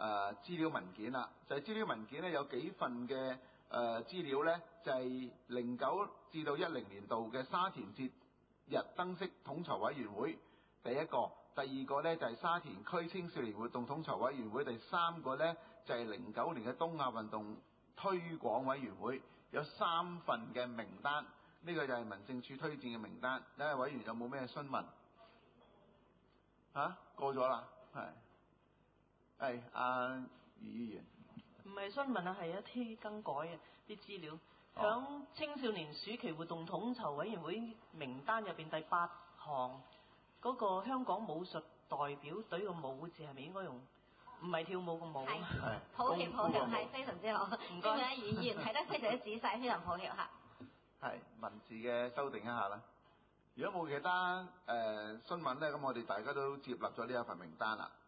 資料文件啦。就係資料文件咧有幾份嘅資料咧，就係09至到10年度嘅沙田節日燈飾統籌委員會第一個，第二個咧就係沙田區青少年活動統籌委員會，第三個咧就係09年嘅東亞運動推廣委員會，有3份嘅名單。呢個就係民政處推薦嘅名單。睇下委員有冇咩詢問？過咗啦，係阿余議員。 唔係詢問啊，係一啲更改嘅啲資料。響青少年暑期活動統籌委員會名單入邊第8項嗰個香港武術代表隊嘅武字係咪應該用？唔係跳舞嘅舞。係。 抱歉，係非常之好。唔該。因為余議員睇得非常之仔細，非常抱歉嚇。 係文字嘅修訂一下啦。如果冇其他詢問咧，咁我哋大家都接納咗呢一份名單啦。